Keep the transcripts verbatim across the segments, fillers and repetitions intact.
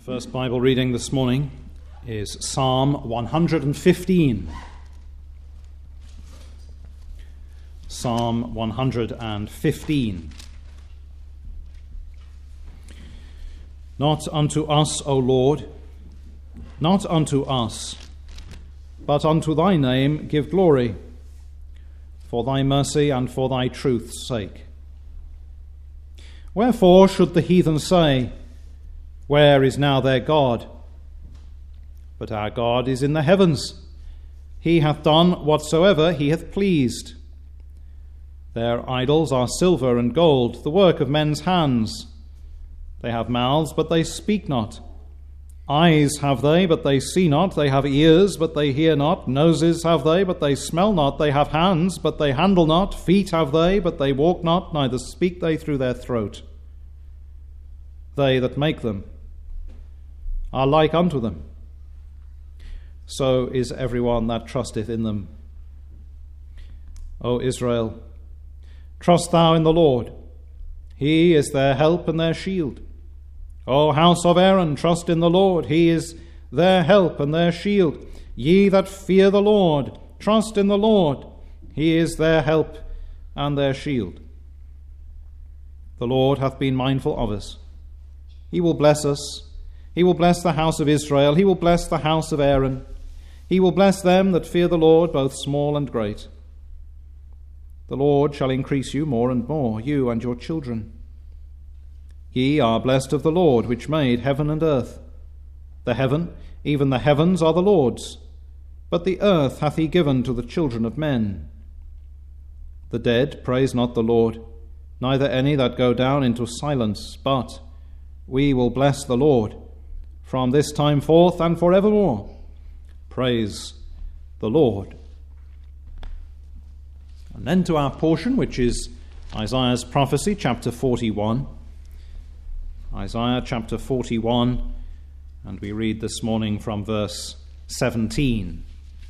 First Bible reading this morning is Psalm one hundred fifteen. Psalm one hundred fifteen. Not unto us, O Lord, not unto us, but unto thy name give glory, for thy mercy and for thy truth's sake. Wherefore should the heathen say, where is now their God? But our God is in the heavens. He hath done whatsoever he hath pleased. Their idols are silver and gold, the work of men's hands. They have mouths, but they speak not. Eyes have they, but they see not. They have ears, but they hear not. Noses have they, but they smell not. They have hands, but they handle not. Feet have they, but they walk not, neither speak they through their throat. They that make them are like unto them. So is everyone that trusteth in them. O Israel, trust thou in the Lord. He is their help and their shield. O house of Aaron, trust in the Lord. He is their help and their shield. Ye that fear the Lord, trust in the Lord. He is their help and their shield. The Lord hath been mindful of us. He will bless us. He will bless the house of Israel. He will bless the house of Aaron. He will bless them that fear the Lord, both small and great. The Lord shall increase you more and more, you and your children. Ye are blessed of the Lord, which made heaven and earth. The heaven, even the heavens, are the Lord's, but the earth hath he given to the children of men. The dead praise not the Lord, neither any that go down into silence, but we will bless the Lord from this time forth and forevermore. Praise the Lord. And then to our portion, which is Isaiah's prophecy, chapter forty-one. Isaiah chapter forty-one, and we read this morning from verse seventeen.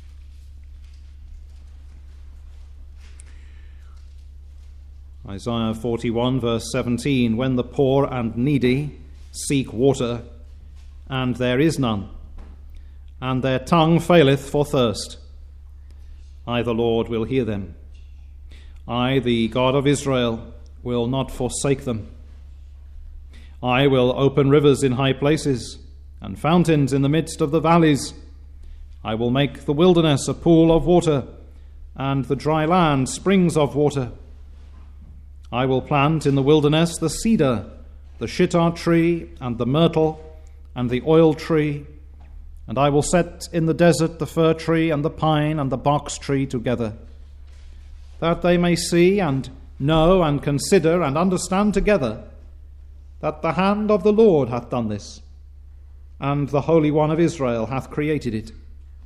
Isaiah forty-one, verse seventeen. When the poor and needy seek water, and there is none, and their tongue faileth for thirst, I, the Lord, will hear them. I, the God of Israel, will not forsake them. I will open rivers in high places, and fountains in the midst of the valleys. I will make the wilderness a pool of water, and the dry land springs of water. I will plant in the wilderness the cedar, the shittah tree, and the myrtle, and the oil tree, and I will set in the desert the fir tree and the pine and the box tree together, that they may see and know and consider and understand together that the hand of the Lord hath done this, and the Holy One of Israel hath created it.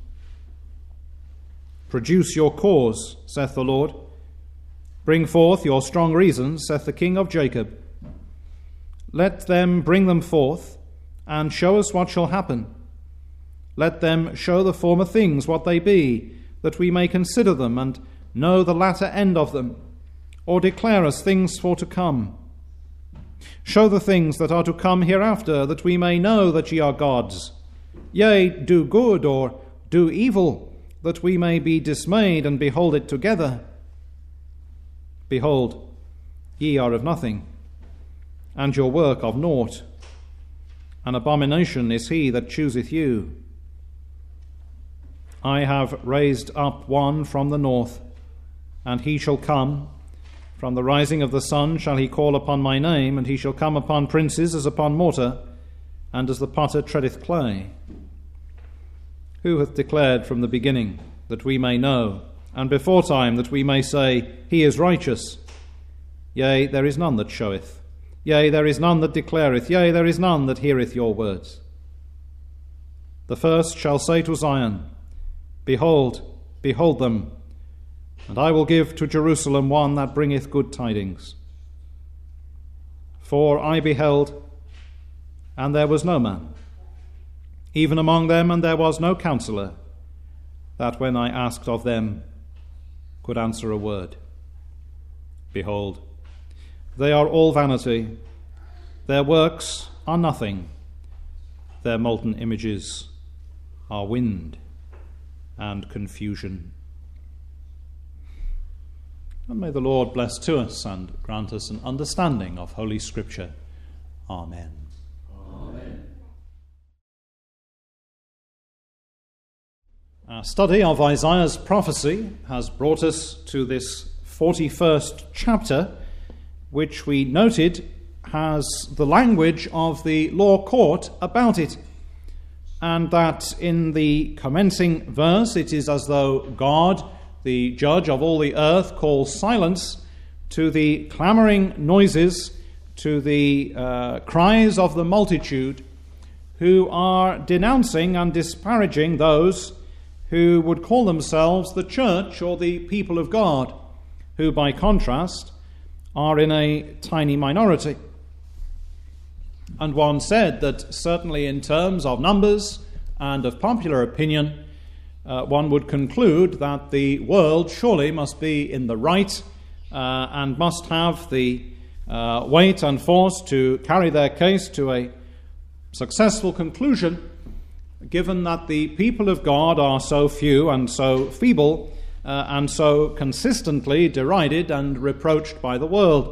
Produce your cause, saith the Lord. Bring forth your strong reasons, saith the King of Jacob. Let them bring them forth, and show us what shall happen. Let them show the former things what they be, that we may consider them, and know the latter end of them, or declare us things for to come. Show the things that are to come hereafter, that we may know that ye are gods. Yea, do good, or do evil, that we may be dismayed and behold it together. Behold, ye are of nothing, and your work of naught. An abomination is he that chooseth you. I have raised up one from the north, and he shall come. From the rising of the sun shall he call upon my name, and he shall come upon princes as upon mortar, and as the potter treadeth clay. Who hath declared from the beginning, that we may know, and before time that we may say, He is righteous? Yea, there is none that showeth. Yea, there is none that declareth. Yea, there is none that heareth your words. The first shall say to Zion, Behold, behold them, and I will give to Jerusalem one that bringeth good tidings. For I beheld, and there was no man, even among them, and there was no counselor, that when I asked of them could answer a word. Behold, they are all vanity. Their works are nothing. their molten images are wind and confusion. And may the Lord bless to us and grant us an understanding of Holy Scripture. Amen. Amen. Our study of Isaiah's prophecy has brought us to this forty-first chapter, which we noted has the language of the law court about it, and that in the commencing verse it is as though God, the judge of all the earth, calls silence to the clamouring noises, to the uh, cries of the multitude who are denouncing and disparaging those who would call themselves the church or the people of God, who by contrast are in a tiny minority. And one said that certainly in terms of numbers and of popular opinion, uh, one would conclude that the world surely must be in the right uh, and must have the uh, weight and force to carry their case to a successful conclusion, given that the people of God are so few and so feeble uh, and so consistently derided and reproached by the world.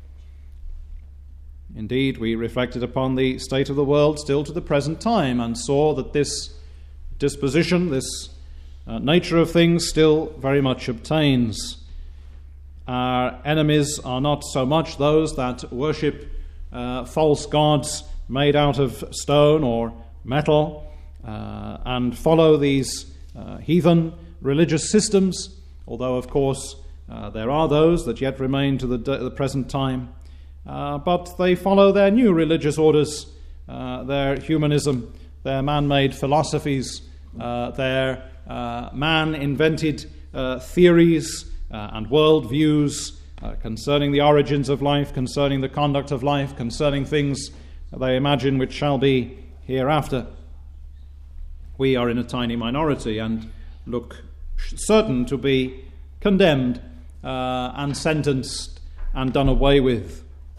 Indeed, we reflected upon the state of the world still to the present time and saw that this disposition, this uh, nature of things still very much obtains. Our enemies are not so much those that worship uh, false gods made out of stone or metal uh, and follow these uh, heathen religious systems, although of course uh, there are those that yet remain to the, the present time. Uh, but they follow their new religious orders, uh, their humanism, their man-made philosophies, uh, their uh, man-invented uh, theories uh, and worldviews uh, concerning the origins of life, concerning the conduct of life, concerning things they imagine which shall be hereafter. We are in a tiny minority and look certain to be condemned uh, and sentenced and done away with.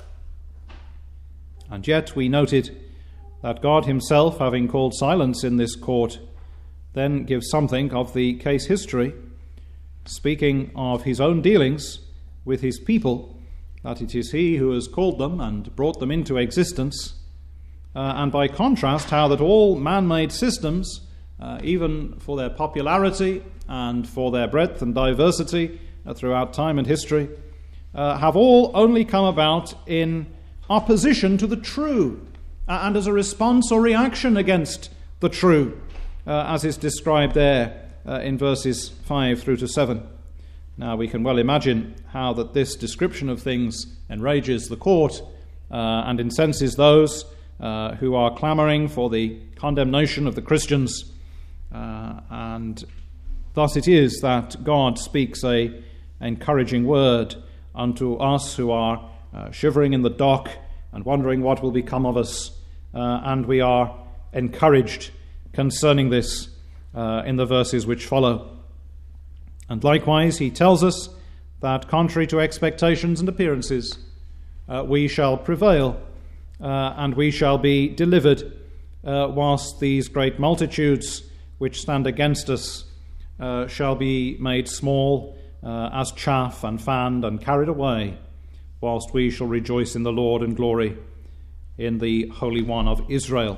And yet we noted that God himself, having called silence in this court, then gives something of the case history, speaking of his own dealings with his people, that it is he who has called them and brought them into existence, uh, and by contrast how that all man-made systems, uh, even for their popularity and for their breadth and diversity uh, throughout time and history, uh, have all only come about in opposition to the true, uh, and as a response or reaction against the true, uh, as is described there uh, in verses five through to seven. Now we can well imagine how that this description of things enrages the court uh, and incenses those uh, who are clamouring for the condemnation of the Christians, uh, and thus it is that God speaks a encouraging word unto us who are Uh, shivering in the dock and wondering what will become of us, uh, and we are encouraged concerning this uh, in the verses which follow. And likewise he tells us that contrary to expectations and appearances, uh, we shall prevail uh, and we shall be delivered uh, whilst these great multitudes which stand against us uh, shall be made small uh, as chaff and fanned and carried away, whilst we shall rejoice in the Lord and glory in the Holy One of Israel.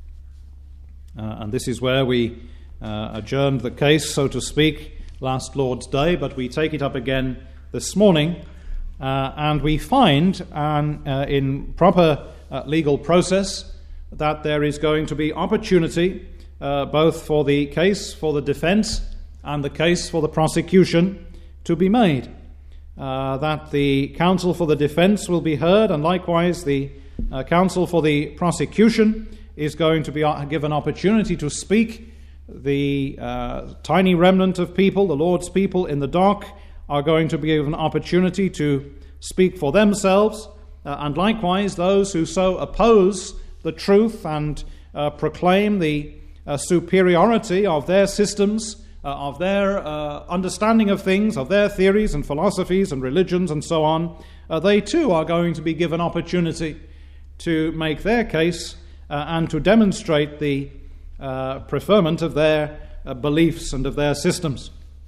Uh, and this is where we uh, adjourned the case, so to speak, last Lord's Day, but we take it up again this morning, uh, and we find um, uh, in proper uh, legal process that there is going to be opportunity uh, both for the case for the defense and the case for the prosecution to be made. Uh, that the counsel for the defense will be heard, and likewise the uh, counsel for the prosecution is going to be given opportunity to speak. The uh, tiny remnant of people, the Lord's people in the dock, are going to be given opportunity to speak for themselves, uh, and likewise those who so oppose the truth and uh, proclaim the uh, superiority of their systems, Uh, of their uh, understanding of things, of their theories and philosophies and religions and so on, uh, they too are going to be given opportunity to make their case uh, and to demonstrate the uh, preferment of their uh, beliefs and of their systems.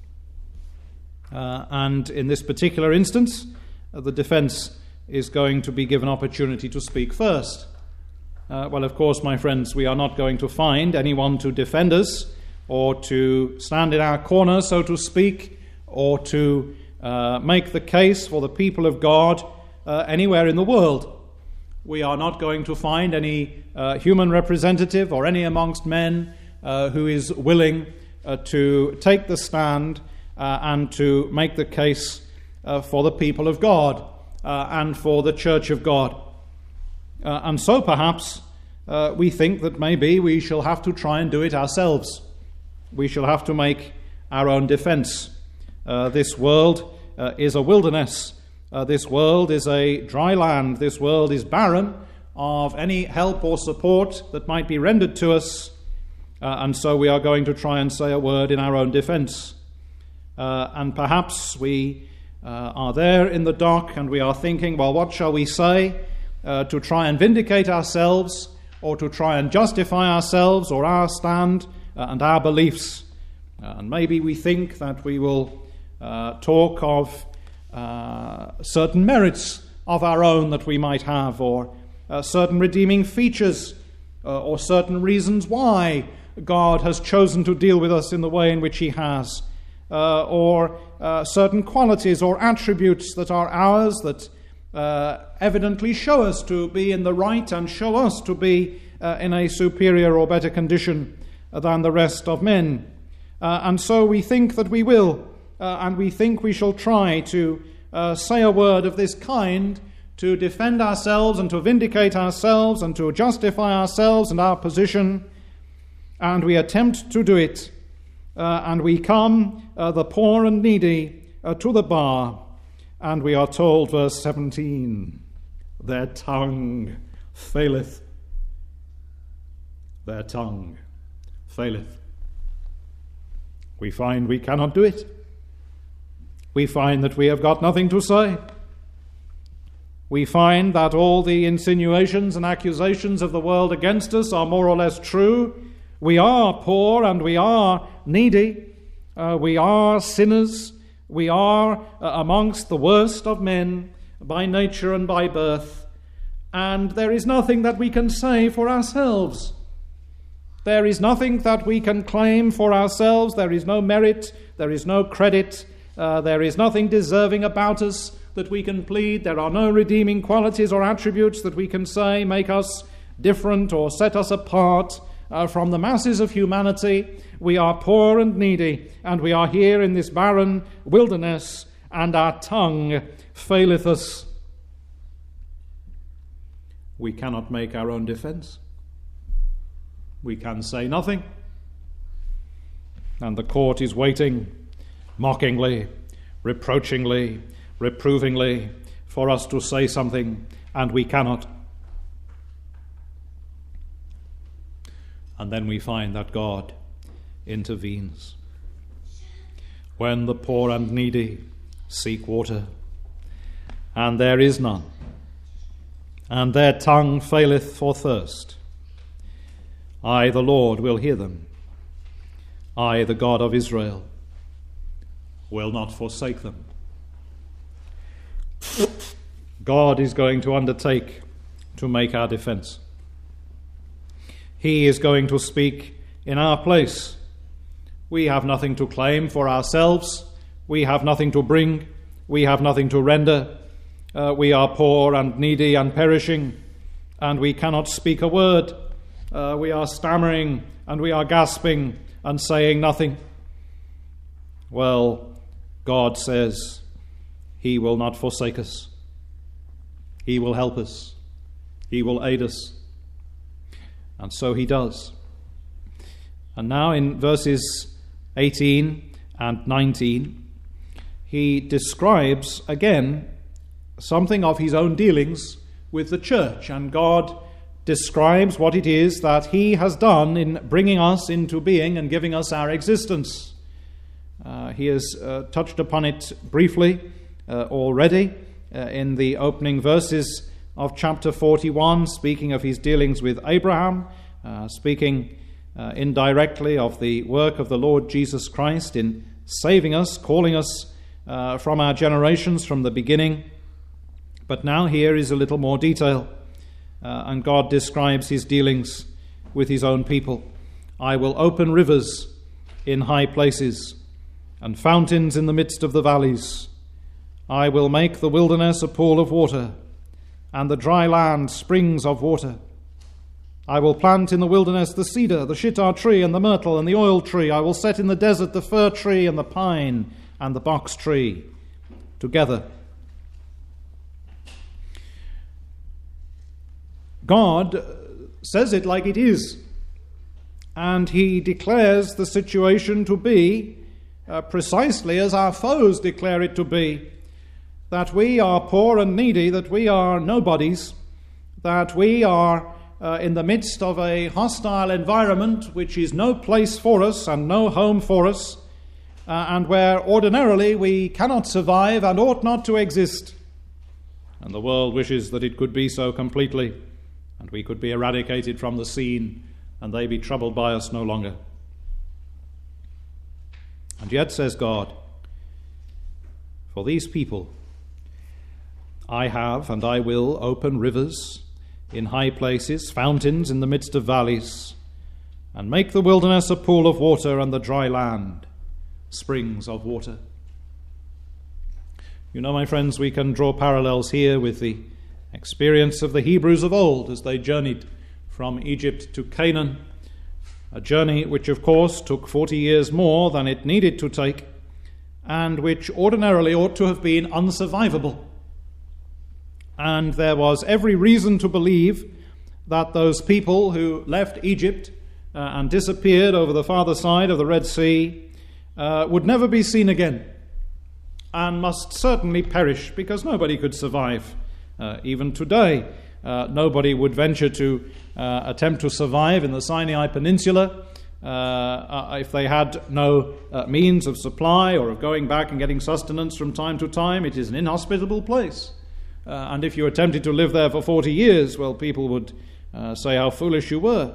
Uh, and in this particular instance, uh, the defense is going to be given opportunity to speak first. Uh, well, of course, my friends, we are not going to find anyone to defend us or to stand in our corner, so to speak, or to uh, make the case for the people of God uh, anywhere in the world. We are not going to find any uh, human representative or any amongst men uh, who is willing uh, to take the stand uh, and to make the case uh, for the people of God uh, and for the church of God. Uh, and so perhaps uh, we think that maybe we shall have to try and do it ourselves. We shall have to make our own defense. Uh, this world uh, is a wilderness. Uh, this world is a dry land. This world is barren of any help or support that might be rendered to us. Uh, and so we are going to try and say a word in our own defense. Uh, and perhaps we uh, are there in the dock and we are thinking, well, what shall we say uh, to try and vindicate ourselves or to try and justify ourselves or our stand uh, and our beliefs? Uh, and maybe we think that we will uh, talk of uh, certain merits of our own that we might have, or uh, certain redeeming features, uh, or certain reasons why God has chosen to deal with us in the way in which he has. Uh, or uh, certain qualities or attributes that are ours that uh, evidently show us to be in the right and show us to be uh, in a superior or better condition than the rest of men. Uh, and so we think that we will, uh, and we think we shall try to uh, say a word of this kind to defend ourselves and to vindicate ourselves and to justify ourselves and our position. And we attempt to do it. Uh, and we come, uh, the poor and needy, uh, to the bar, and we are told, verse seventeen, their tongue faileth. Their tongue faileth. We find we cannot do it. We find that we have got nothing to say. We find that all the insinuations and accusations of the world against us are more or less true. We are poor and we are needy. Uh, we are sinners. We are uh, amongst the worst of men by nature and by birth. And there is nothing that we can say for ourselves. There is nothing that we can claim for ourselves. There is no merit. There is no credit. Uh, there is nothing deserving about us that we can plead. There are no redeeming qualities or attributes that we can say make us different or set us apart Uh, from the masses of humanity. We are poor and needy, and we are here in this barren wilderness, and our tongue faileth us. We cannot make our own defense. We can say nothing. And the court is waiting mockingly, reproachingly, reprovingly for us to say something, and we cannot. And then we find that God intervenes. When the poor and needy seek water, and there is none, and their tongue faileth for thirst, I, the Lord, will hear them. I, the God of Israel, will not forsake them. God is going to undertake to make our defense. He is going to speak in our place. We have nothing to claim for ourselves. We have nothing to bring. We have nothing to render. Uh, we are poor and needy and perishing, and we cannot speak a word. Uh, we are stammering and we are gasping and saying nothing. Well, God says he will not forsake us. He will help us. He will aid us. And so he does. And now in verses eighteen and nineteen, he describes again something of his own dealings with the church. And God describes what it is that he has done in bringing us into being and giving us our existence. Uh, he has uh, touched upon it briefly uh, already uh, in the opening verses of chapter forty-one, speaking of his dealings with Abraham, uh, speaking uh, indirectly of the work of the Lord Jesus Christ in saving us, calling us uh, from our generations from the beginning. But now here is a little more detail, uh, and God describes his dealings with his own people. I will open rivers in high places and fountains in the midst of the valleys. I will make the wilderness a pool of water, and the dry land springs of water. I will plant in the wilderness the cedar, the shittah tree, and the myrtle, and the oil tree. I will set in the desert the fir tree, and the pine, and the box tree together. God says it like it is, and he declares the situation to be uh, precisely as our foes declare it to be, that we are poor and needy, that we are nobodies, that we are uh, in the midst of a hostile environment which is no place for us and no home for us, uh, and where ordinarily we cannot survive and ought not to exist. And the world wishes that it could be so completely, and we could be eradicated from the scene, and they be troubled by us no longer. And yet, says God, for these people, I have and I will open rivers in high places, fountains in the midst of valleys, and make the wilderness a pool of water, and the dry land springs of water. You know, my friends, we can draw parallels here with the experience of the Hebrews of old as they journeyed from Egypt to Canaan, a journey which of course took forty years more than it needed to take, and which ordinarily ought to have been unsurvivable. And there was every reason to believe that those people who left Egypt uh, and disappeared over the farther side of the Red Sea uh, would never be seen again, and must certainly perish, because nobody could survive. Uh, even today, uh, nobody would venture to uh, attempt to survive in the Sinai Peninsula uh, uh, if they had no uh, means of supply or of going back and getting sustenance from time to time. It is an inhospitable place. Uh, and if you attempted to live there for forty years, well, people would uh, say how foolish you were.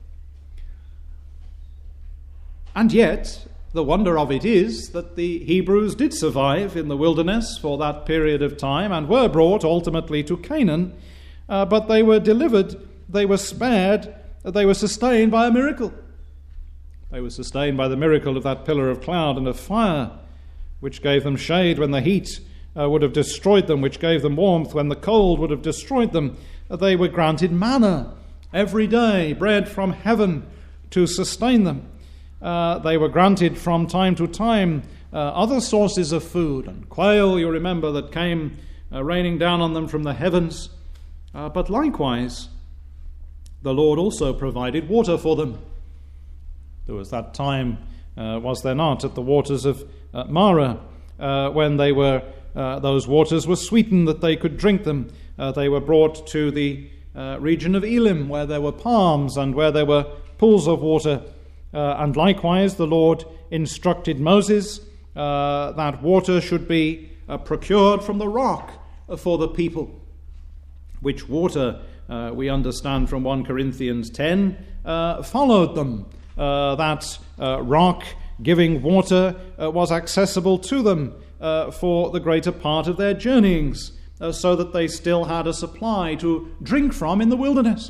And yet, the wonder of it is that the Hebrews did survive in the wilderness for that period of time and were brought ultimately to Canaan, uh, but they were delivered, they were spared, they were sustained by a miracle. They were sustained by the miracle of that pillar of cloud and of fire, which gave them shade when the heat uh, would have destroyed them, which gave them warmth when the cold would have destroyed them. They were granted manna every day, bread from heaven to sustain them. Uh, they were granted from time to time uh, other sources of food, and quail, you remember, that came uh, raining down on them from the heavens. Uh, but likewise, the Lord also provided water for them. There was that time, uh, was there not, at the waters of uh, Marah, uh, when they were uh, those waters were sweetened that they could drink them. Uh, they were brought to the uh, region of Elim, where there were palms and where there were pools of water. Uh, and likewise, the Lord instructed Moses uh, that water should be uh, procured from the rock for the people, which water, uh, we understand from First Corinthians ten, uh, followed them. Uh, that uh, rock giving water uh, was accessible to them uh, for the greater part of their journeyings, uh, so that they still had a supply to drink from in the wilderness.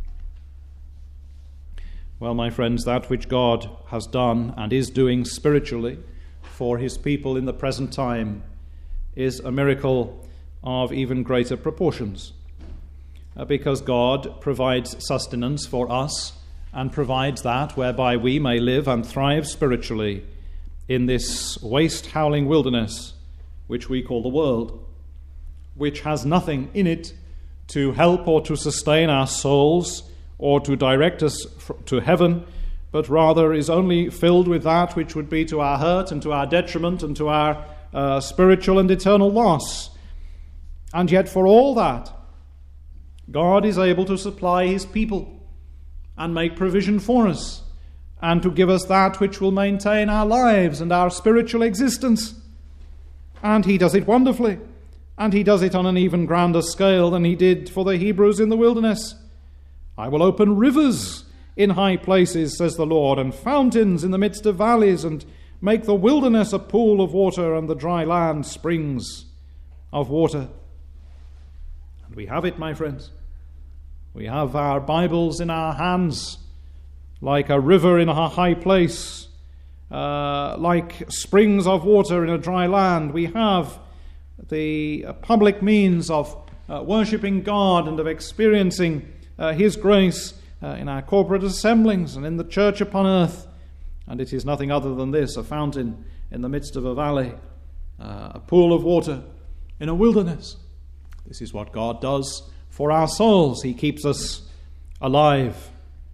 Well, my friends, that which God has done and is doing spiritually for his people in the present time is a miracle of even greater proportions, uh, because God provides sustenance for us and provides that whereby we may live and thrive spiritually in this waste-howling wilderness which we call the world, which has nothing in it to help or to sustain our souls or to direct us to heaven, but rather is only filled with that which would be to our hurt and to our detriment and to our uh, spiritual and eternal loss. And yet for all that, God is able to supply his people and make provision for us, and to give us that which will maintain our lives and our spiritual existence. And he does it wonderfully. And he does it on an even grander scale than he did for the Hebrews in the wilderness. I will open rivers in high places, says the Lord, and fountains in the midst of valleys, and make the wilderness a pool of water, and the dry land springs of water. And we have it, my friends. We have our Bibles in our hands, like a river in a high place, uh, like springs of water in a dry land. We have the uh, public means of uh, worshipping God and of experiencing uh, His grace uh, in our corporate assemblings and in the church upon earth. And it is nothing other than this, a fountain in the midst of a valley, uh, a pool of water in a wilderness. This is what God does for our souls. He keeps us alive.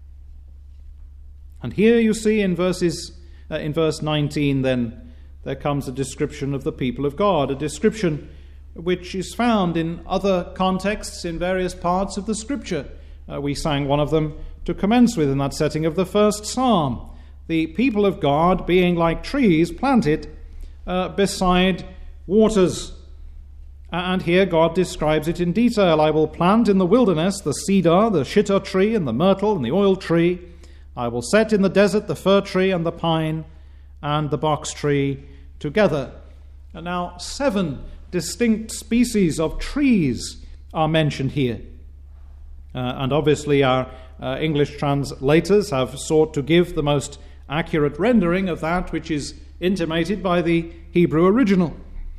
And here you see in verses, uh, in verse nineteen, then there comes a description of the people of God, a description which is found in other contexts in various parts of the Scripture. Uh, we sang one of them to commence with in that setting of the first psalm. The people of God being like trees planted uh, beside waters. And here God describes it in detail. I will plant in the wilderness the cedar, the shittah tree, and the myrtle, and the oil tree. I will set in the desert the fir tree and the pine and the box tree together. And now seven distinct species of trees are mentioned here. Uh, and obviously our uh, English translators have sought to give the most accurate rendering of that which is intimated by the Hebrew original.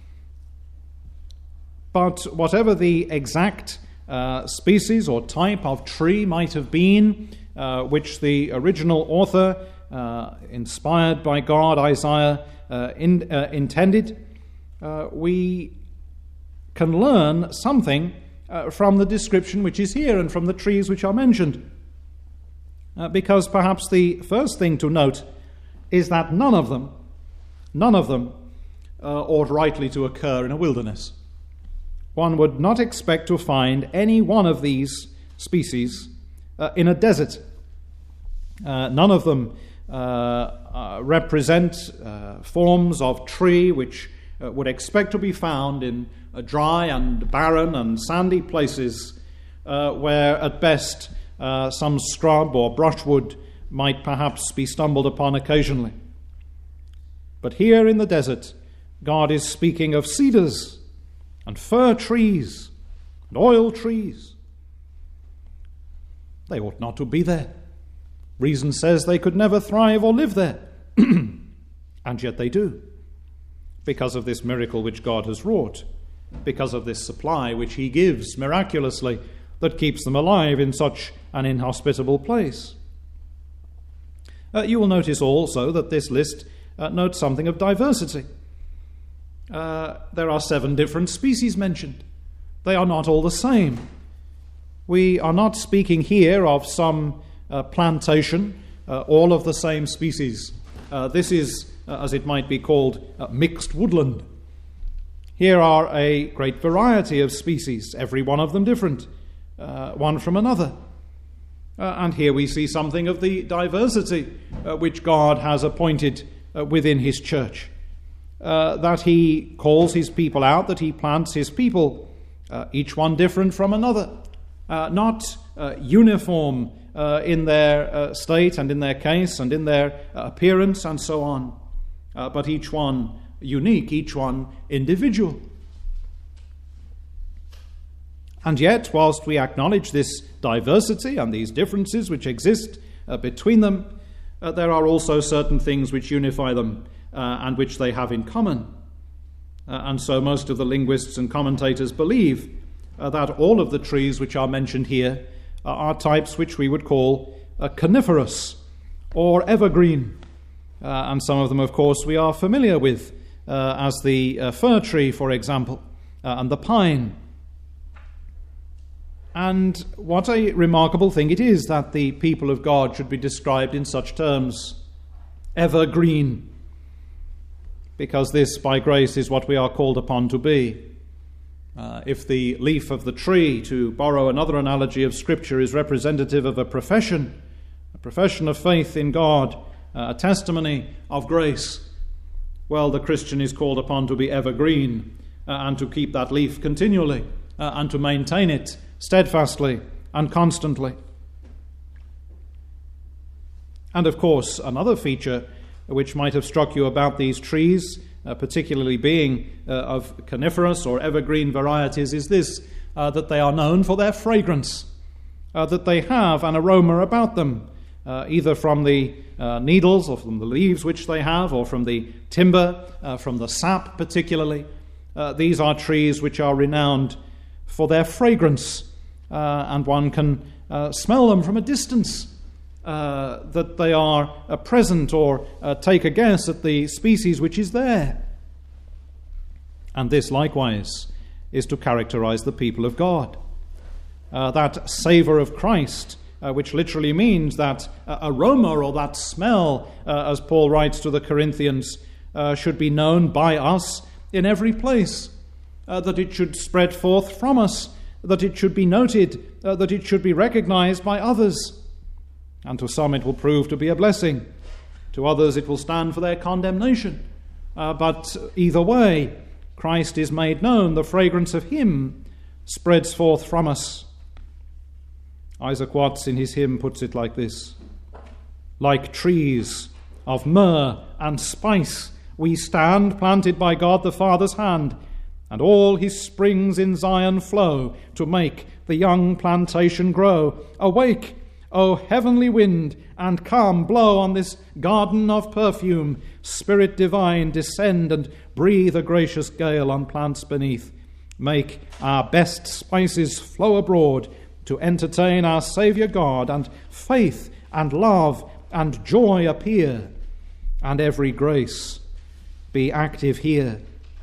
But whatever the exact uh, species or type of tree might have been, uh, which the original author, uh, inspired by God, Isaiah, uh, in, uh, intended, uh, we can learn something uh, from the description which is here and from the trees which are mentioned. Uh, because perhaps the first thing to note is that none of them, none of them uh, ought rightly to occur in a wilderness. One would not expect to find any one of these species uh, in a desert. Uh, none of them uh, uh, represent uh, forms of tree which uh, would expect to be found in uh, dry and barren and sandy places uh, where at best uh, some scrub or brushwood might perhaps be stumbled upon occasionally. But here in the desert, God is speaking of cedars and fir trees and oil trees. They ought not to be there. Reason says they could never thrive or live there. And yet they do, because of this miracle which God has wrought, because of this supply which He gives miraculously that keeps them alive in such an inhospitable place. Uh, you will notice also that this list uh, notes something of diversity. Uh, there are seven different species mentioned. They are not all the same. We are not speaking here of some uh, plantation, uh, all of the same species. Uh, this is, uh, as it might be called, uh, mixed woodland. Here are a great variety of species, every one of them different, uh, one from another. Uh, and here we see something of the diversity uh, which God has appointed uh, within His church. Uh, that He calls His people out, that He plants His people, uh, each one different from another, uh, not uh, uniform uh, in their uh, state and in their case and in their uh, appearance and so on, uh, but each one unique, each one individual. And yet, whilst we acknowledge this diversity and these differences which exist uh, between them, uh, there are also certain things which unify them Uh, and which they have in common. Uh, and so most of the linguists and commentators believe uh, that all of the trees which are mentioned here uh, are types which we would call uh, coniferous or evergreen. Uh, and some of them, of course, we are familiar with, uh, as the uh, fir tree, for example, uh, and the pine. And what a remarkable thing it is that the people of God should be described in such terms, evergreen. Because this, by grace, is what we are called upon to be. Uh, if the leaf of the tree, to borrow another analogy of Scripture, is representative of a profession, a profession of faith in God, uh, a testimony of grace, well, the Christian is called upon to be evergreen, uh, and to keep that leaf continually uh, and to maintain it steadfastly and constantly. And of course, another feature which might have struck you about these trees, uh, particularly being uh, of coniferous or evergreen varieties, is this, uh, that they are known for their fragrance, uh, that they have an aroma about them, uh, either from the uh, needles or from the leaves which they have, or from the timber, uh, from the sap particularly. Uh, these are trees which are renowned for their fragrance, uh, and one can uh, smell them from a distance. Uh, that they are uh, present, or uh, take a guess at the species which is there. And this likewise is to characterize the people of God. Uh, that savour of Christ, uh, which literally means that uh, aroma or that smell, uh, as Paul writes to the Corinthians, uh, should be known by us in every place, uh, that it should spread forth from us, that it should be noted, uh, that it should be recognized by others. And to some it will prove to be a blessing. To others it will stand for their condemnation. Uh, but either way, Christ is made known. The fragrance of him spreads forth from us. Isaac Watts in his hymn puts it like this: like trees of myrrh and spice we stand, planted by God the Father's hand, and all his springs in Zion flow to make the young plantation grow. Awake, O heavenly wind, and come, blow on this garden of perfume. Spirit divine, descend and breathe a gracious gale on plants beneath. Make our best spices flow abroad to entertain our Saviour God, and faith and love and joy appear, and every grace be active here.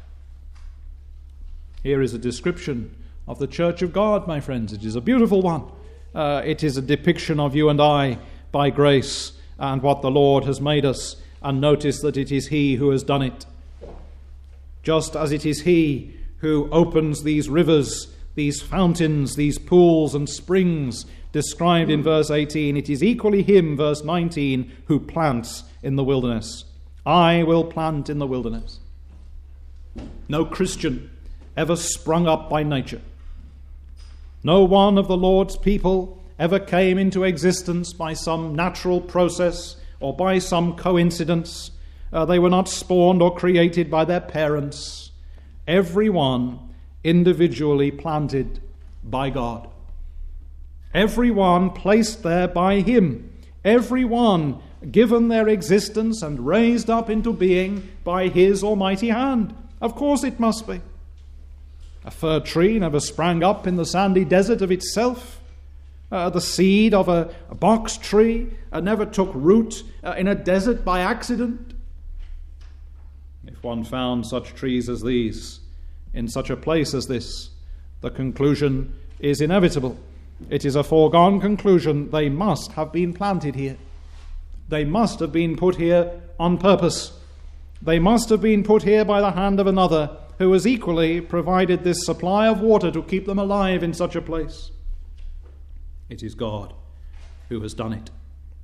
Here is a description of the Church of God, my friends. It is a beautiful one. Uh, it is a depiction of you and I by grace and what the Lord has made us. And notice that it is he who has done it. Just as it is he who opens these rivers, these fountains, these pools and springs described in verse eighteen, it is equally him, verse nineteen, who plants in the wilderness. I will plant in the wilderness. No Christian ever sprung up by nature. No one of the Lord's people ever came into existence by some natural process or by some coincidence. Uh, they were not spawned or created by their parents. Every one individually planted by God. Every one placed there by him. Every one given their existence and raised up into being by his almighty hand. Of course it must be. A fir tree never sprang up in the sandy desert of itself. Uh, the seed of a, a box tree uh, never took root uh, in a desert by accident. If one found such trees as these in such a place as this, the conclusion is inevitable. It is a foregone conclusion. They must have been planted here. They must have been put here on purpose. They must have been put here by the hand of another who has equally provided this supply of water to keep them alive in such a place. It is God who has done it.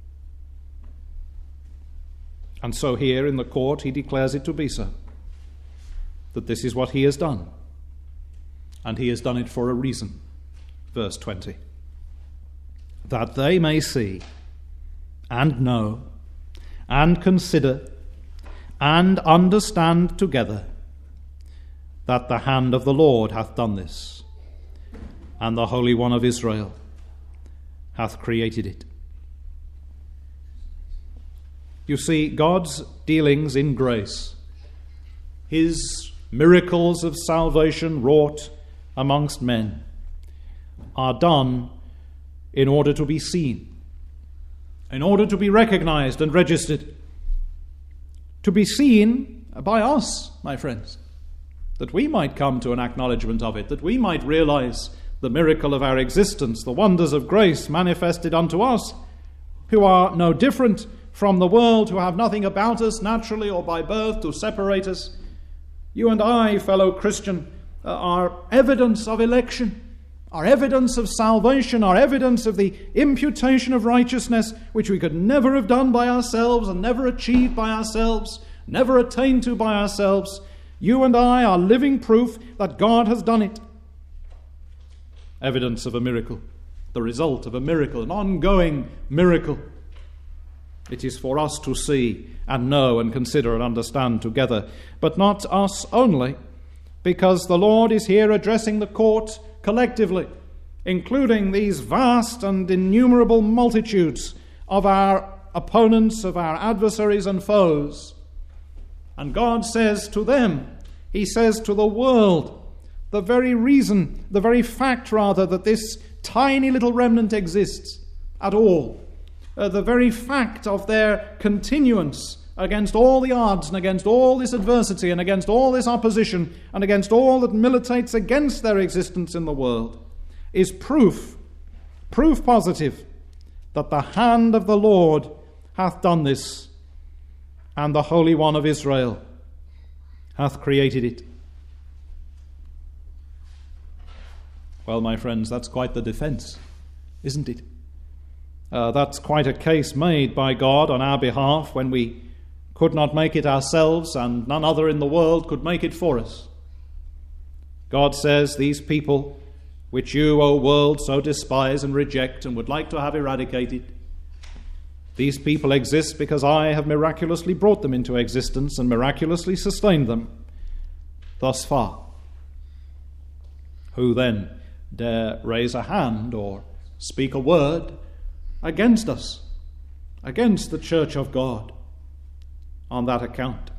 And so here in the court he declares it to be so, that this is what he has done. And he has done it for a reason. Verse twenty. That they may see and know and consider and understand together that the hand of the Lord hath done this, and the Holy One of Israel hath created it. You see, God's dealings in grace, his miracles of salvation wrought amongst men, are done in order to be seen, in order to be recognized and registered, to be seen by us, my friends, that we might come to an acknowledgement of it, that we might realize the miracle of our existence, the wonders of grace manifested unto us, who are no different from the world, who have nothing about us naturally or by birth to separate us. You and I, fellow Christian, are evidence of election, are evidence of salvation, are evidence of the imputation of righteousness, which we could never have done by ourselves and never achieved by ourselves, never attained to by ourselves. You and I are living proof that God has done it. Evidence of a miracle, the result of a miracle, an ongoing miracle. It is for us to see and know and consider and understand together, but not us only, because the Lord is here addressing the court collectively, including these vast and innumerable multitudes of our opponents, of our adversaries and foes. And God says to them, he says to the world, the very reason, the very fact rather, that this tiny little remnant exists at all, uh, the very fact of their continuance against all the odds and against all this adversity and against all this opposition and against all that militates against their existence in the world, is proof, proof positive, that the hand of the Lord hath done this, and the Holy One of Israel hath created it. Well, my friends, that's quite the defense, isn't it? Uh, that's quite a case made by God on our behalf when we could not make it ourselves and none other in the world could make it for us. God says, these people which you, O world, so despise and reject and would like to have eradicated, these people exist because I have miraculously brought them into existence and miraculously sustained them thus far. Who then dare raise a hand or speak a word against us, against the church of God on that account?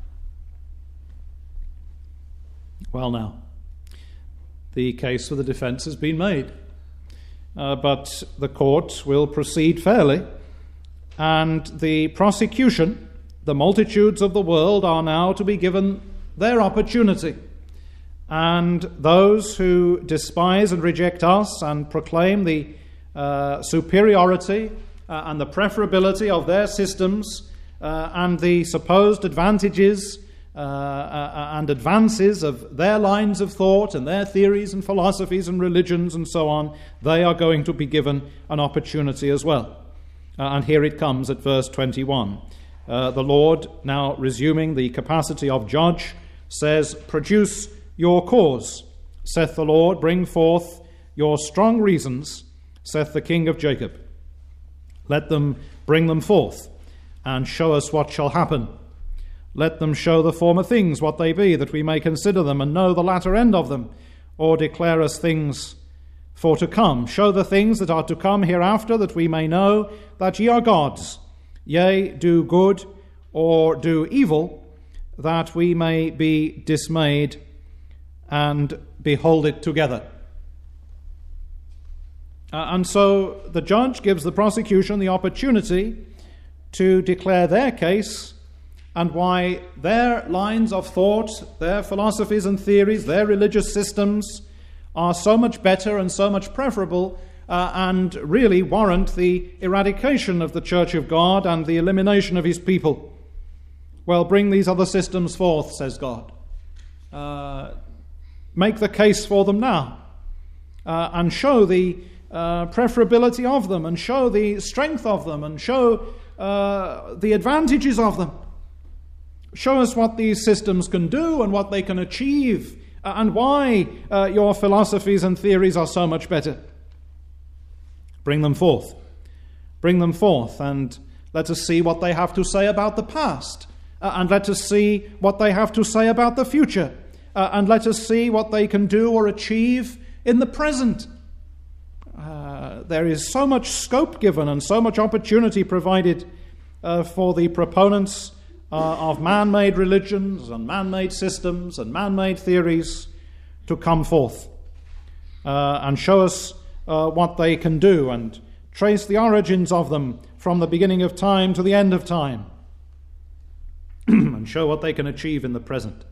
Well, now, the case for the defense has been made, uh, but the court will proceed fairly, and the prosecution, the multitudes of the world, are now to be given their opportunity. And those who despise and reject us and proclaim the uh, superiority uh, and the preferability of their systems uh, and the supposed advantages uh, uh, and advances of their lines of thought and their theories and philosophies and religions and so on, they are going to be given an opportunity as well. Uh, and here it comes at verse twenty-one. Uh, the Lord, now resuming the capacity of judge, says, "Produce your cause, saith the Lord, bring forth your strong reasons, saith the King of Jacob. Let them bring them forth, and show us what shall happen. Let them show the former things what they be, that we may consider them and know the latter end of them, or declare us things for to come. Show the things that are to come hereafter, that we may know that ye are gods. Yea, do good or do evil, that we may be dismayed and behold it together." Uh, and so the judge gives the prosecution the opportunity to declare their case and why their lines of thought, their philosophies and theories, their religious systems are so much better and so much preferable uh, and really warrant the eradication of the Church of God and the elimination of his people. Well, bring these other systems forth, says God. Uh, make the case for them now uh, and show the uh, preferability of them and show the strength of them and show uh, the advantages of them. Show us what these systems can do and what they can achieve uh, and why uh, your philosophies and theories are so much better. Bring them forth. Bring them forth and let us see what they have to say about the past uh, and let us see what they have to say about the future uh, and let us see what they can do or achieve in the present. Uh, there is so much scope given and so much opportunity provided uh, for the proponents Uh, of man-made religions and man-made systems and man-made theories to come forth uh, and show us uh, what they can do and trace the origins of them from the beginning of time to the end of time and show what they can achieve in the present.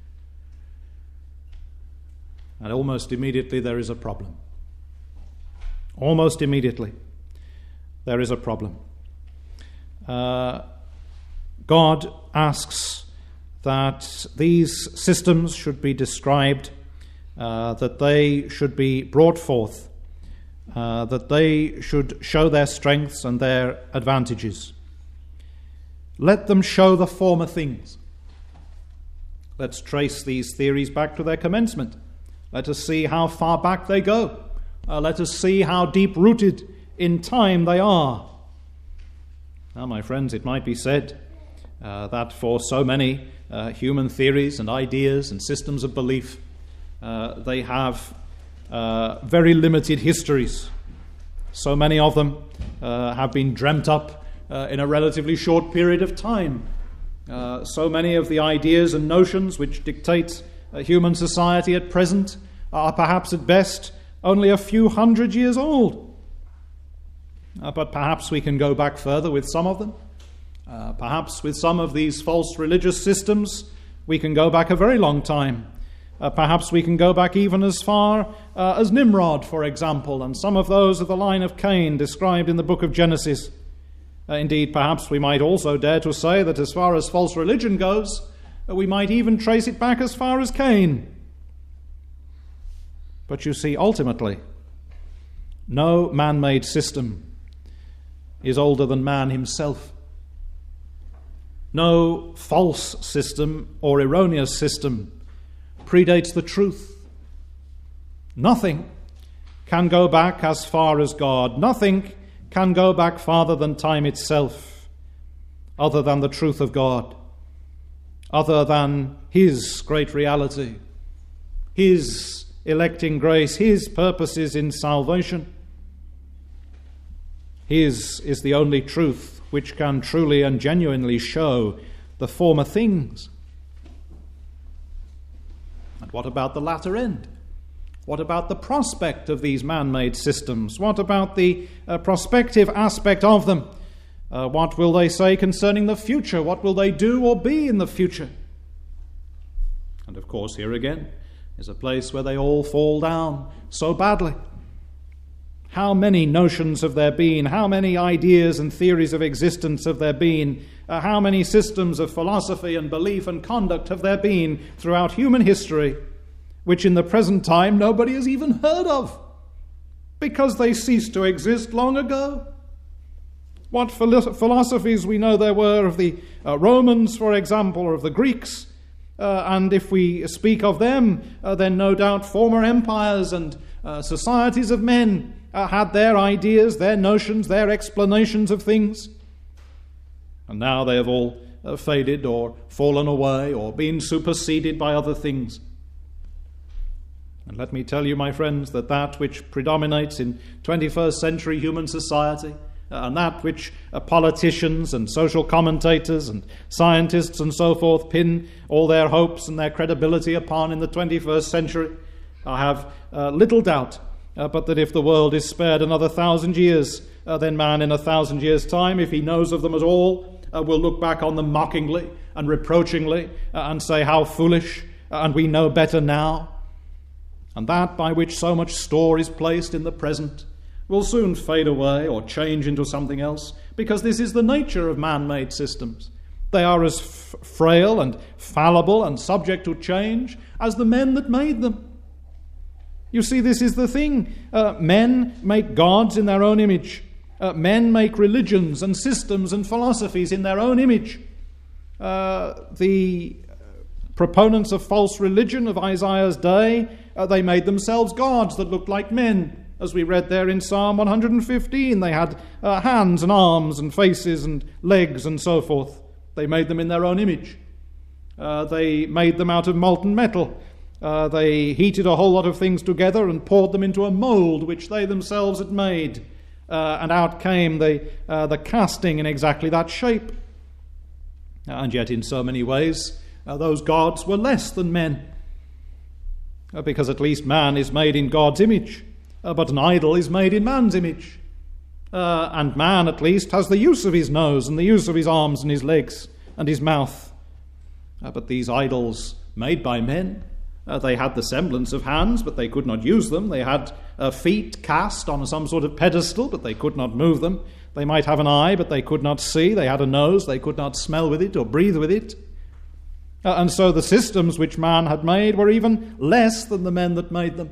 And almost immediately there is a problem. Almost immediately there is a problem. Uh, God asks that these systems should be described, uh, that they should be brought forth, uh, that they should show their strengths and their advantages. Let them show the former things. Let's trace these theories back to their commencement. Let us see how far back they go. Uh, let us see how deep-rooted in time they are. Now, my friends, it might be said uh, that for so many uh, human theories and ideas and systems of belief, uh, they have uh, very limited histories. So many of them uh, have been dreamt up uh, in a relatively short period of time. Uh, so many of the ideas and notions which dictate uh, human society at present are perhaps at best only a few hundred years old. Uh, but perhaps we can go back further with some of them. Uh, perhaps with some of these false religious systems, we can go back a very long time. Uh, perhaps we can go back even as far uh, as Nimrod, for example, and some of those of the line of Cain described in the book of Genesis. Uh, indeed, perhaps we might also dare to say that as far as false religion goes, uh, we might even trace it back as far as Cain. But you see, ultimately, no man-made system is older than man himself. No false system or erroneous system predates the truth. Nothing can go back as far as God. Nothing can go back farther than time itself, other than the truth of God, other than His great reality, His electing grace, His purposes in salvation. His is the only truth which can truly and genuinely show the former things. And what about the latter end? What about the prospect of these man-made systems? What about the uh, prospective aspect of them? Uh, what will they say concerning the future? What will they do or be in the future? And of course, here again is a place where they all fall down so badly. How many notions have there been? How many ideas and theories of existence have there been? Uh, how many systems of philosophy and belief and conduct have there been throughout human history, which in the present time nobody has even heard of, because they ceased to exist long ago? What philosophies we know there were of the uh, Romans, for example, or of the Greeks, uh, and if we speak of them, uh, then no doubt former empires and uh, societies of men Uh, had their ideas, their notions, their explanations of things. And now they have all uh, faded or fallen away or been superseded by other things. And let me tell you, my friends, that that which predominates in twenty-first century human society, uh, and that which uh, politicians and social commentators and scientists and so forth pin all their hopes and their credibility upon in the twenty-first century, I have uh, little doubt Uh, but that if the world is spared another thousand years, uh, then man in a thousand years' time, if he knows of them at all, uh, will look back on them mockingly and reproachingly uh, and say, how foolish, uh, and we know better now. And that by which so much store is placed in the present will soon fade away or change into something else, because this is the nature of man-made systems. They are as f- frail and fallible and subject to change as the men that made them. You see, this is the thing. Uh, men make gods in their own image. Uh, men make religions and systems and philosophies in their own image. Uh, the proponents of false religion of Isaiah's day, uh, they made themselves gods that looked like men. As we read there in Psalm one hundred fifteen, they had uh, hands and arms and faces and legs and so forth. They made them in their own image. Uh, they made them out of molten metal. Uh, they heated a whole lot of things together and poured them into a mold which they themselves had made. Uh, and out came the, uh, the casting in exactly that shape. And yet in so many ways, uh, those gods were less than men. Uh, because at least man is made in God's image. Uh, but an idol is made in man's image. Uh, and man at least has the use of his nose and the use of his arms and his legs and his mouth. Uh, but these idols made by men, Uh, they had the semblance of hands, but they could not use them. They had uh, feet cast on some sort of pedestal, but they could not move them. They might have an eye, but they could not see. They had a nose, they could not smell with it or breathe with it. Uh, and so the systems which man had made were even less than the men that made them.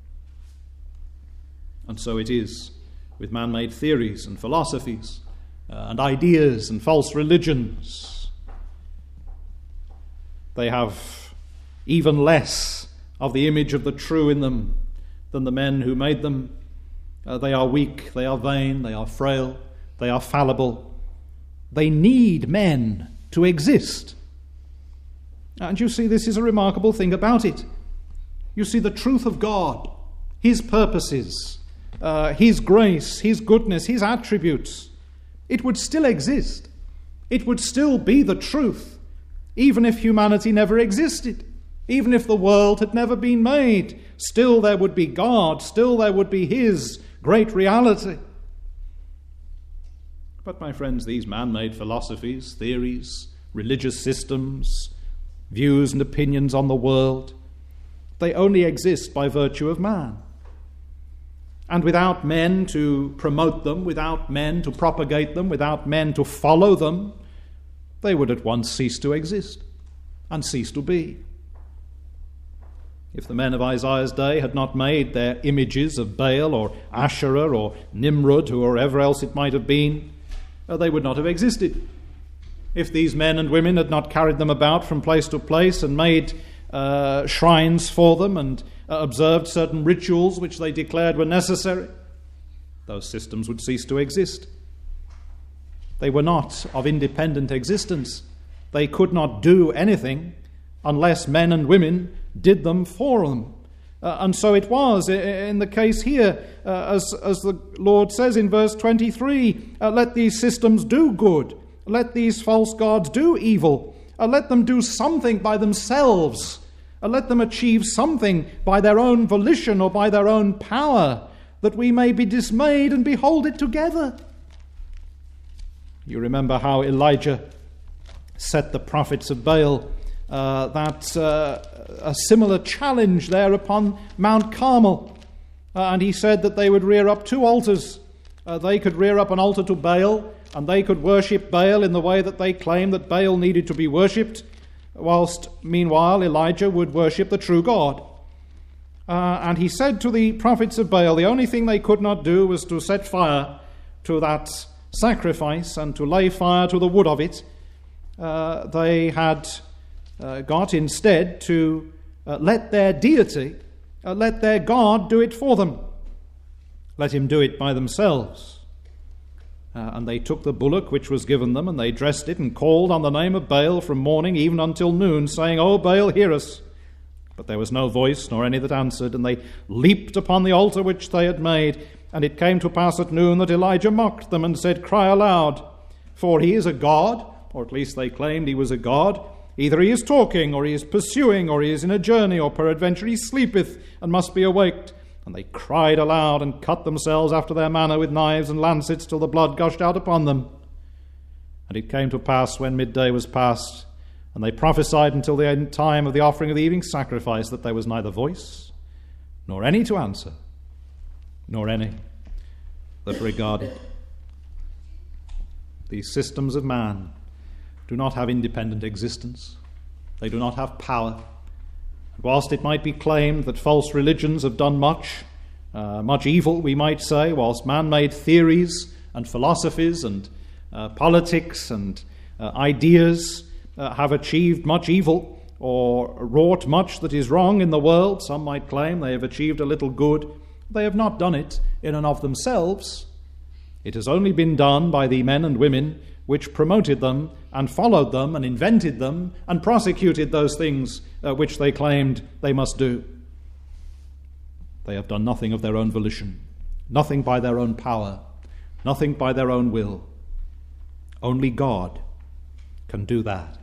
And so it is with man-made theories and philosophies uh, and ideas and false religions. They have even less of the image of the true in them than the men who made them. Uh, they are weak, they are vain, they are frail, they are fallible. They need men to exist. And you see, this is a remarkable thing about it. You see, the truth of God, his purposes, uh, his grace, his goodness, his attributes, it would still exist. It would still be the truth, even if humanity never existed, even if the world had never been made. Still there would be God, still there would be his great reality. But my friends, these man-made philosophies, theories, religious systems, views and opinions on the world, they only exist by virtue of man. And without men to promote them, without men to propagate them, without men to follow them, they would at once cease to exist and cease to be. If the men of Isaiah's day had not made their images of Baal or Asherah or Nimrod or whoever else it might have been, they would not have existed. If these men and women had not carried them about from place to place and made uh, shrines for them and uh, observed certain rituals which they declared were necessary, those systems would cease to exist. They were not of independent existence. They could not do anything unless men and women did them for them. Uh, and so it was in the case here, uh, as, as the Lord says in verse twenty-three, uh, let these systems do good. Let these false gods do evil. Uh, let them do something by themselves. Uh, let them achieve something by their own volition or by their own power, that we may be dismayed and behold it together. You remember how Elijah set the prophets of Baal uh, that uh, a similar challenge there upon Mount Carmel. Uh, and he said that they would rear up two altars. Uh, they could rear up an altar to Baal, and they could worship Baal in the way that they claimed that Baal needed to be worshipped, whilst meanwhile Elijah would worship the true God. Uh, and he said to the prophets of Baal, the only thing they could not do was to set fire to that sacrifice and to lay fire to the wood of it. Uh, they had uh, got instead to uh, let their deity, uh, let their God do it for them. Let him do it by themselves. Uh, and they took the bullock which was given them, and they dressed it, and called on the name of Baal from morning even until noon, saying, O Baal, hear us. But there was no voice, nor any that answered, and they leaped upon the altar which they had made. And it came to pass at noon that Elijah mocked them, and said, Cry aloud, for he is a god, or at least they claimed he was a god. Either he is talking, or he is pursuing, or he is in a journey, or peradventure he sleepeth, and must be awaked. And they cried aloud, and cut themselves after their manner with knives and lancets, till the blood gushed out upon them. And it came to pass, when midday was past, and they prophesied until the end time of the offering of the evening sacrifice, that there was neither voice, nor any to answer, nor any that regarded. These systems of man do not have independent existence. They do not have power. Whilst it might be claimed that false religions have done much, uh, much evil, we might say, whilst man-made theories and philosophies and uh, politics and uh, ideas uh, have achieved much evil or wrought much that is wrong in the world, some might claim they have achieved a little good. They have not done it in and of themselves. It has only been done by the men and women which promoted them and followed them and invented them and prosecuted those things uh, which they claimed they must do. They have done nothing of their own volition, nothing by their own power, nothing by their own will. Only God can do that.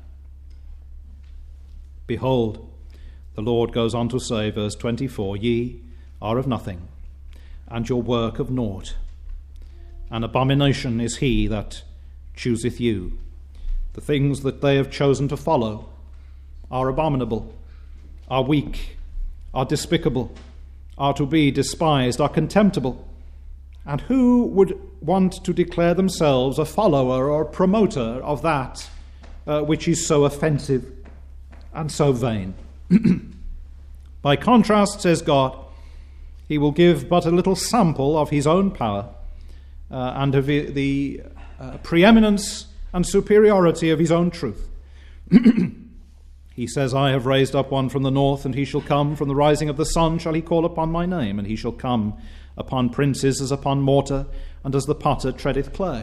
Behold, the Lord goes on to say, verse twenty-four, Ye are of nothing, and your work of naught. An abomination is he that chooseth you. The things that they have chosen to follow are abominable, are weak, are despicable, are to be despised, are contemptible. And who would want to declare themselves a follower or promoter of that uh, which is so offensive and so vain? By contrast, says God, he will give but a little sample of his own power uh, and of the uh, preeminence and superiority of his own truth. He says, I have raised up one from the north, and he shall come. From the rising of the sun shall he call upon my name, and he shall come upon princes as upon mortar, and as the potter treadeth clay.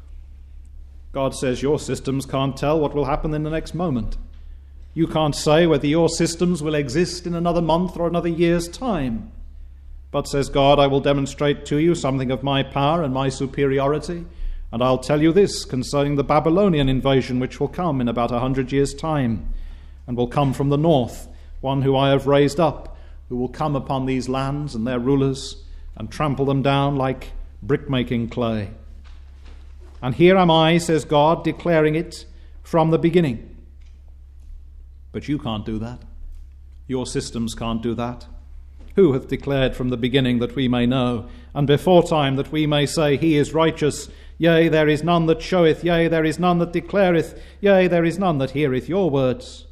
God says your systems can't tell what will happen in the next moment. You can't say whether your systems will exist in another month or another year's time. But, says God, I will demonstrate to you something of my power and my superiority, and I'll tell you this concerning the Babylonian invasion which will come in about a hundred years' time, and will come from the north, one who I have raised up, who will come upon these lands and their rulers and trample them down like brick-making clay. And here am I, says God, declaring it from the beginning. But you can't do that. Your systems can't do that. Who hath declared from the beginning that we may know, and before time that we may say, He is righteous? Yea, there is none that showeth, yea, there is none that declareth, yea, there is none that heareth your words.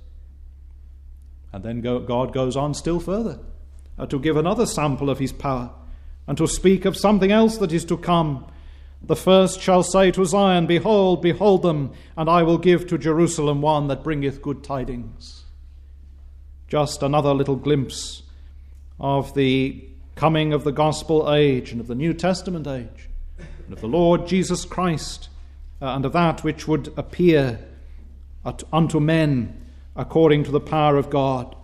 And then God goes on still further, uh, to give another sample of his power, and to speak of something else that is to come. The first shall say to Zion, Behold, behold them, and I will give to Jerusalem one that bringeth good tidings. Just another little glimpse of the coming of the gospel age and of the New Testament age, and of the Lord Jesus Christ, uh, and of that which would appear at, unto men according to the power of God.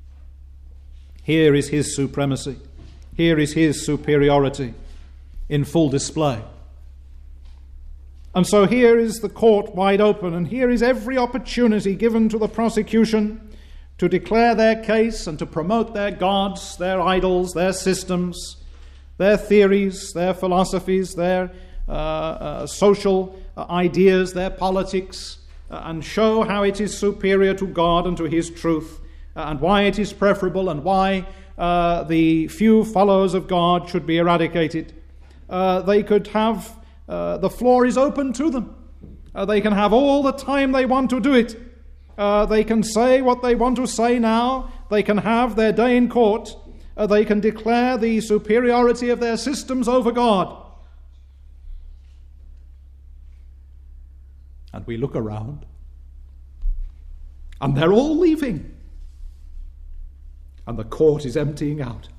Here is his supremacy. Here is his superiority in full display. And so here is the court wide open, and here is every opportunity given to the prosecution to declare their case and to promote their gods, their idols, their systems, their theories, their philosophies, their uh, uh, social uh, ideas, their politics, uh, and show how it is superior to God and to his truth, uh, and why it is preferable, and why uh, the few followers of God should be eradicated. Uh, they could have Uh, the floor is open to them. Uh, they can have all the time they want to do it. Uh, they can say what they want to say now. They can have their day in court. Uh, they can declare the superiority of their systems over God. And we look around, and they're all leaving. And the court is emptying out.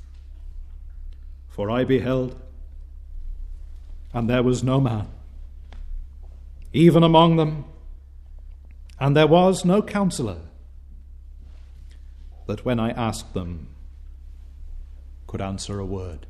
For I beheld, and there was no man, even among them, and there was no counselor, that when I asked them, could answer a word.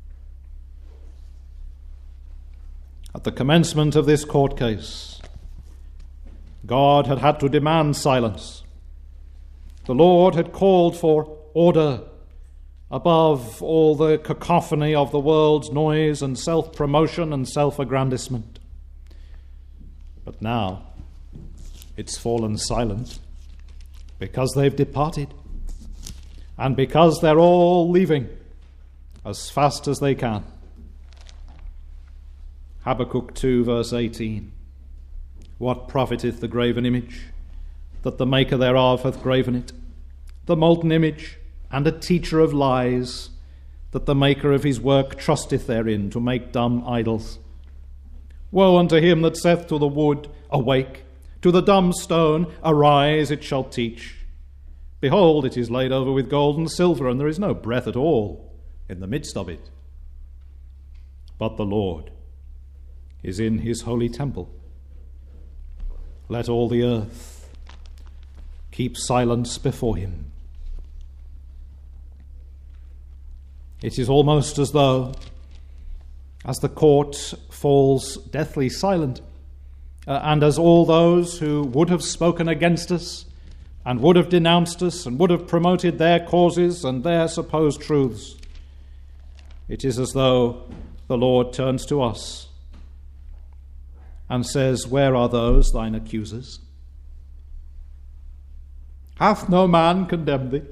At the commencement of this court case, God had had to demand silence. The Lord had called for order above all the cacophony of the world's noise and self-promotion and self-aggrandizement. But now it's fallen silent because they've departed, and because they're all leaving as fast as they can. Habakkuk two, verse eighteen. What profiteth the graven image, that the maker thereof hath graven it? The molten image, and a teacher of lies, that the maker of his work trusteth therein, to make dumb idols. Woe unto him that saith to the wood, Awake, to the dumb stone, Arise, it shall teach. Behold, it is laid over with gold and silver, and there is no breath at all in the midst of it. But the Lord is in his holy temple. Let all the earth keep silence before him. It is almost as though, as the court falls deathly silent, uh, and as all those who would have spoken against us, and would have denounced us, and would have promoted their causes and their supposed truths, it is as though the Lord turns to us and says, Where are those thine accusers? Hath no man condemned thee?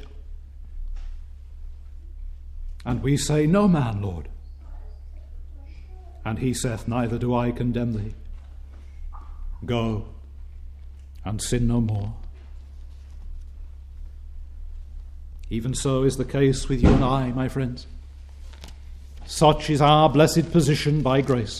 And we say, No man, Lord. And he saith, Neither do I condemn thee. Go and sin no more. Even so is the case with you and I, my friends. Such is our blessed position by grace.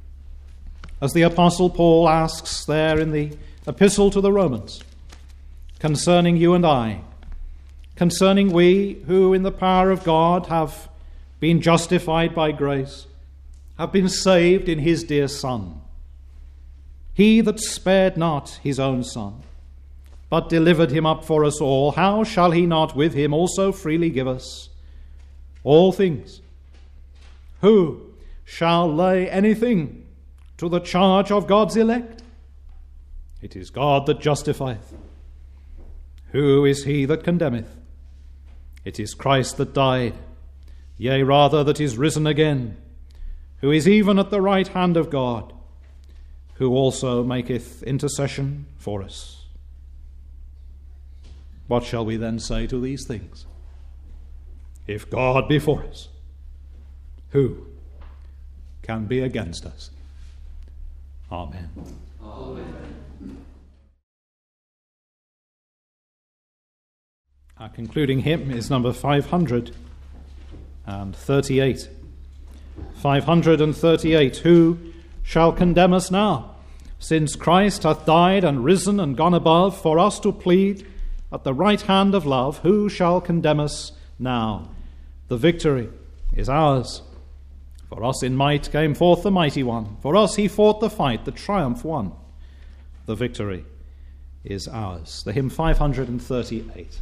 As the Apostle Paul asks there in the Epistle to the Romans, concerning you and I, concerning we who in the power of God have been justified by grace, have been saved in his dear Son. He that spared not his own Son, but delivered him up for us all, how shall he not with him also freely give us all things? Who shall lay anything to the charge of God's elect? It is God that justifieth. Who is he that condemneth? It is Christ that died, yea, rather that is risen again, who is even at the right hand of God, who also maketh intercession for us. What shall we then say to these things? If God be for us, who can be against us? Amen. Amen. Our concluding hymn is number five hundred thirty-eight. five hundred thirty-eight. Who shall condemn us now, since Christ hath died and risen and gone above for us to plead at the right hand of love? Who shall condemn us now? The victory is ours. For us in might came forth the mighty one. For us he fought the fight, the triumph won. The victory is ours. The hymn five hundred thirty-eight.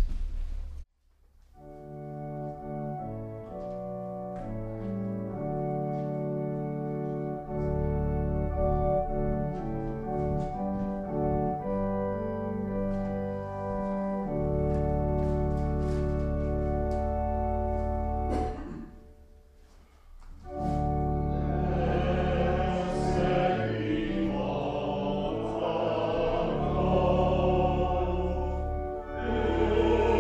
Oh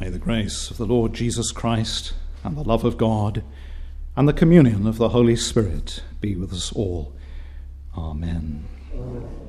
May the grace of the Lord Jesus Christ and the love of God and the communion of the Holy Spirit be with us all. Amen. Amen.